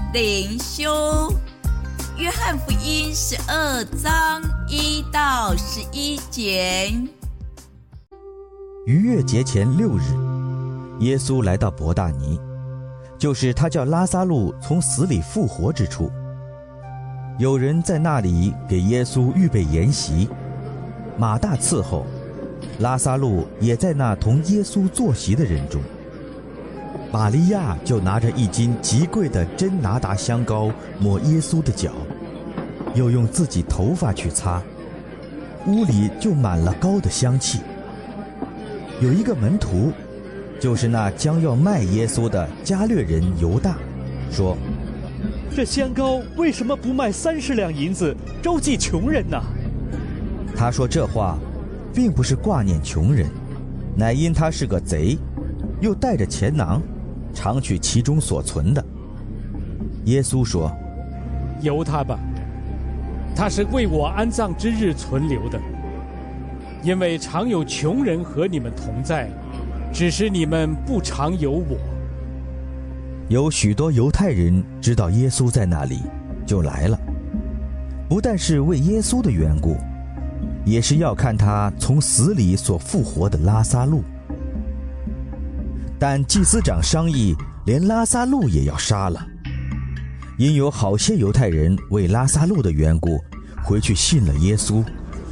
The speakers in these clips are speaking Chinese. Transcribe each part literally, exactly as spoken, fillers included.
灵修，约翰福音十二章一到十一节。 逾越节前六日，耶稣来到伯大尼，就是他叫拉撒路从死里复活之处。有人在那里给耶稣预备筵席，马大伺候，拉撒路也在那同耶稣坐席的人中。玛利亚就拿着一斤极贵的真拿达香膏抹耶稣的脚，又用自己头发去擦，屋里就满了膏的香气。有一个门徒，就是那将要卖耶稣的加略人犹大，说： 这香膏为什么不卖三十两银子周济穷人呢？ 他说这话并不是挂念穷人，乃因他是个贼，又带着钱囊，常取其中所存的。耶稣说： 由他吧，他是为我安葬之日存留的，因为常有穷人和你们同在，只是你们不常有我。 有许多犹太人知道耶稣在那里，就来了，不但是为耶稣的缘故，也是要看他从死里所复活的拉撒路。但祭司长商议，连拉撒路也要杀了，因有好些犹太人为拉撒路的缘故回去信了耶稣。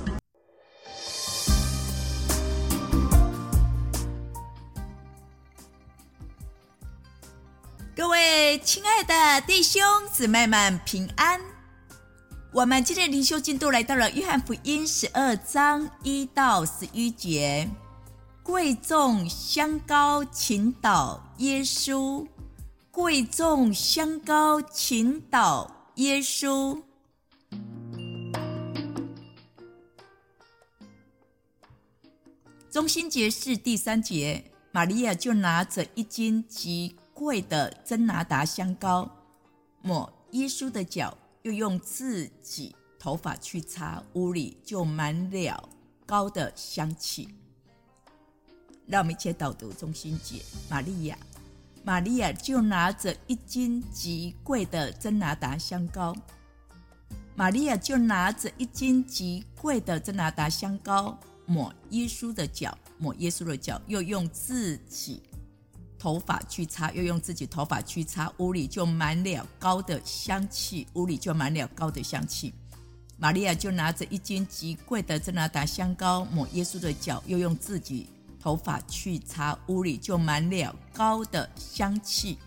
各位亲爱的弟兄姊妹们平安。我们今天灵修进度来到了约翰福音十二章一到十一节。贵重香膏倾倒耶稣，贵重香膏倾倒耶稣。中心节是第三节，玛利亚就拿着一斤极贵的真拿达香膏，抹耶稣的脚，又用自己头发去擦，屋里就满了膏的香气。让我们一起导读中心节。玛利亚，玛利亚就拿着一斤极贵的真拿达香膏，玛利亚就拿着一斤极贵的真拿达香膏，抹耶稣的脚，抹耶稣的脚，又用自己头发去擦，又用自己头发去擦，屋里就满了膏的香气，屋里就满了膏的香气。玛利亚就拿着一斤极贵的真拿达香膏，抹耶稣的脚，又用自己头发去擦，屋里就满了膏的香气。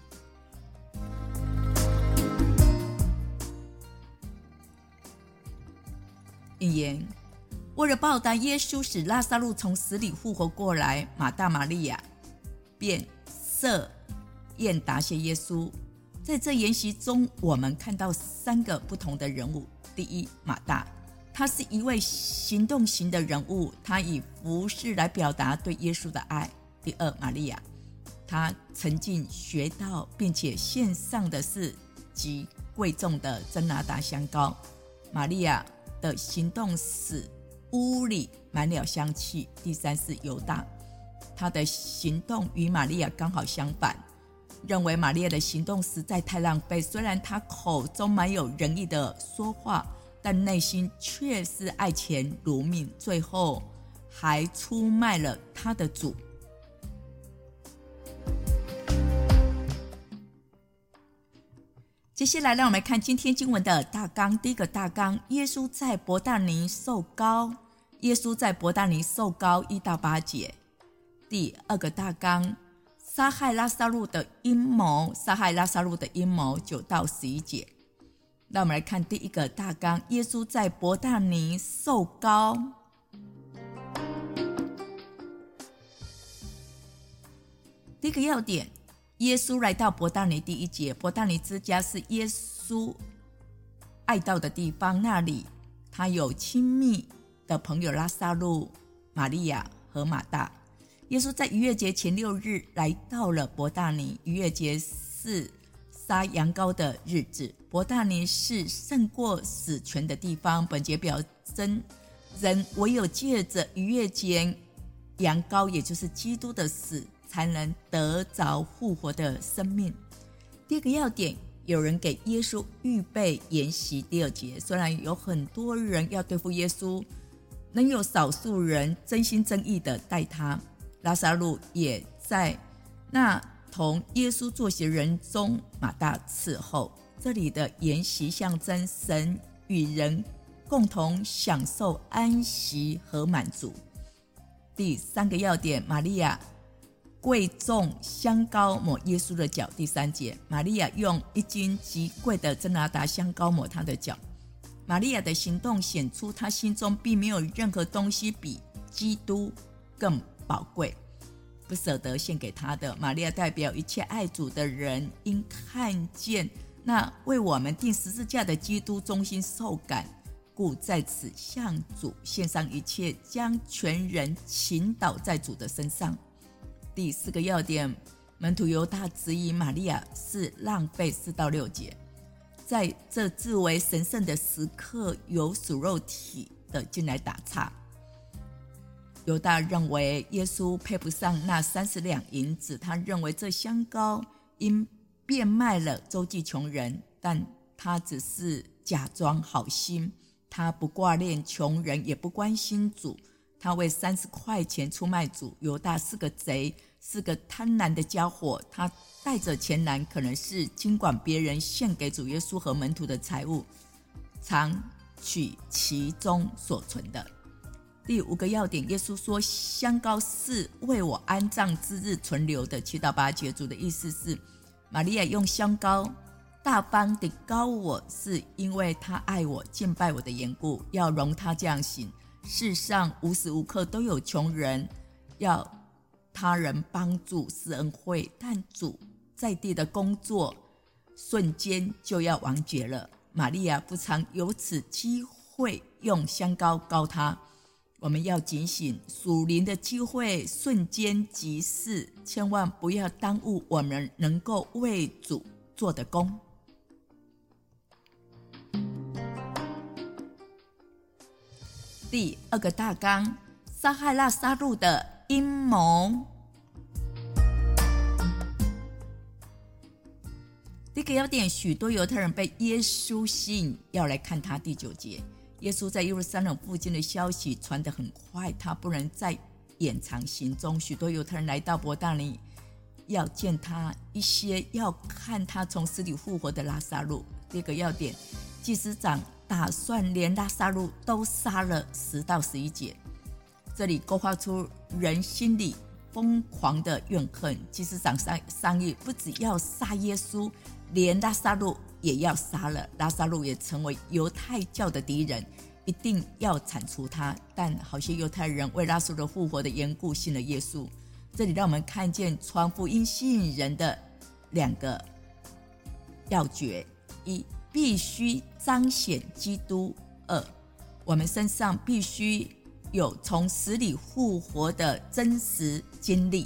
引言：为了报答耶稣使拉撒路从死里复活过来，马大玛利亚便设宴答谢耶稣。在这筵席中，我们看到三个不同的人物。第一，马大，他是一位行动型的人物，他以服事来表达对耶稣的爱。第二，玛利亚，他沉浸学到并且献上的是极贵重的真拿达香膏。玛利亚的行动使屋里满了香气。第三是犹大，他的行动与玛利亚刚好相反，认为玛利亚的行动实在太浪费，虽然他口中蛮有仁义的说话，但内心却是爱钱如命，最后还出卖了他的主。接下来让我们看今天经文的大纲。第一个大纲，耶稣在伯大尼受膏，耶稣在伯大尼受膏一到八节。第二个大纲，杀害拉撒路的阴谋，杀害拉撒路的阴谋九到十一节。让我们来看第一个大纲，耶稣在伯大尼受膏。第一个要点，耶稣来到伯大尼。第一节，伯大尼之家是耶稣爱到的地方，那里他有亲密的朋友拉撒路、玛利亚和马大。耶稣在逾越节前六日来到了伯大尼。逾越节是杀羊羔的日子，伯大尼是胜过死权的地方。本节表征人唯有借着逾越节羊羔，也就是基督的死，才能得着复活的生命。第二个要点， 有人给耶稣预备筵席。第二节，虽然有很多人要对付耶稣，能有少数人真心真意的待他，拉撒路也在那同耶稣坐席人中，马大伺候。这里的筵席象征神与人共同享受安息和满足。第三个要点，玛利亚贵重香膏抹耶稣的脚。第三节，玛利亚用一斤极贵的真拿达香膏抹他的脚。玛利亚的行动显出她心中并没有任何东西比基督更宝贵，不舍得献给他的。玛利亚代表一切爱主的人，因看见那为我们钉十字架的基督忠心受感，故在此向主献上一切，将全人倾倒在主的身上。第四个要点，门徒犹大质疑玛利亚是浪费。四到六节，在这自为神圣的时刻，有属肉体的进来打岔。犹大认为耶稣配不上那三十两银子，他认为这香膏因变卖了周济穷人，但他只是假装好心，他不挂念穷人，也不关心主，他为三十块钱出卖主。犹大是个贼，是个贪婪的家伙，他带着钱来，可能是经管别人献给主耶稣和门徒的财物，常取其中所存的。第五个要点，耶稣说香膏是为我安葬之日存留的。七到八节，主的意思是玛利亚用香膏大方地膏我，是因为他爱我，敬拜我的缘故，要容他这样行。世上无时无刻都有穷人要他人帮助施恩惠，但主在地的工作瞬间就要完结了。玛利亚不常有此机会用香膏膏他，我们要警醒，属灵的机会瞬间即逝，千万不要耽误我们能够为主做的工。第二个大纲，杀害拉撒路的阴谋。第一个要点，许多犹太人被耶稣吸引，要来看他。第九节，耶稣在耶路撒冷附近的消息传得很快，他不能再掩藏行踪。许多犹太人来到伯大尼，要见他，一些要看他从死里复活的拉撒路。第二个要点，祭司长打算连拉撒路都杀了。十到十一节，这里勾画出人心里疯狂的怨恨。祭司长商议，不只要杀耶稣，连拉撒路也要杀了。拉撒路也成为犹太教的敌人，一定要铲除他。但好些犹太人为拉撒路复活的缘故信了耶稣。这里让我们看见传福音吸引人的两个要诀：一，必须彰显基督；二，我们身上必须有从死里复活的真实经历。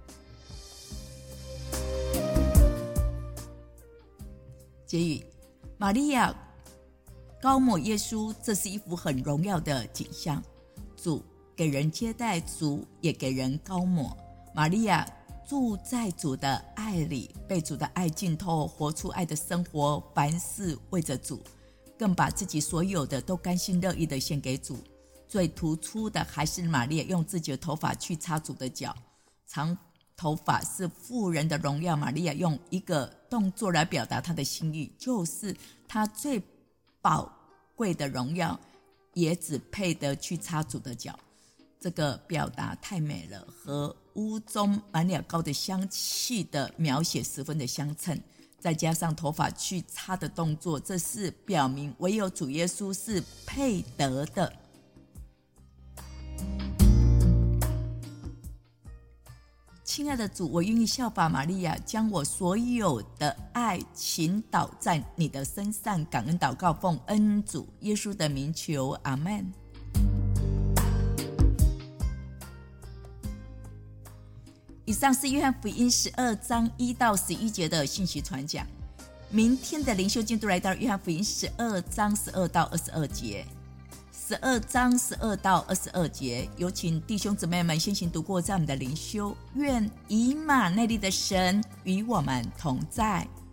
结语，玛利亚膏抹耶稣，这是一幅很荣耀的景象。主给人接待，主也给人膏抹。玛利亚住在主的爱里，被主的爱浸透，活出爱的生活，凡事为着主，更把自己所有的都甘心乐意的献给主。最突出的还是玛利亚用自己的头发去擦主的脚。长头发是妇人的荣耀，玛利亚用一个动作来表达她的心意，就是她最宝贵的荣耀也只配得去擦主的脚。这个表达太美了，和屋中满了膏的香气的描写十分的相称，再加上头发去擦的动作，这是表明唯有主耶稣是配得的。亲爱的主，我愿意效法玛利亚，将我所有的爱倾倒在你的身上。感恩祷告，奉恩主耶稣的名求，阿们。以上是约翰福音十二章一到十一节的信息传讲。明天的灵修进度来到约翰福音十二章十二到二十二节。十二章十二到二十二节，有请弟兄姊妹们先行读过这样的灵修。愿以马内利的神与我们同在。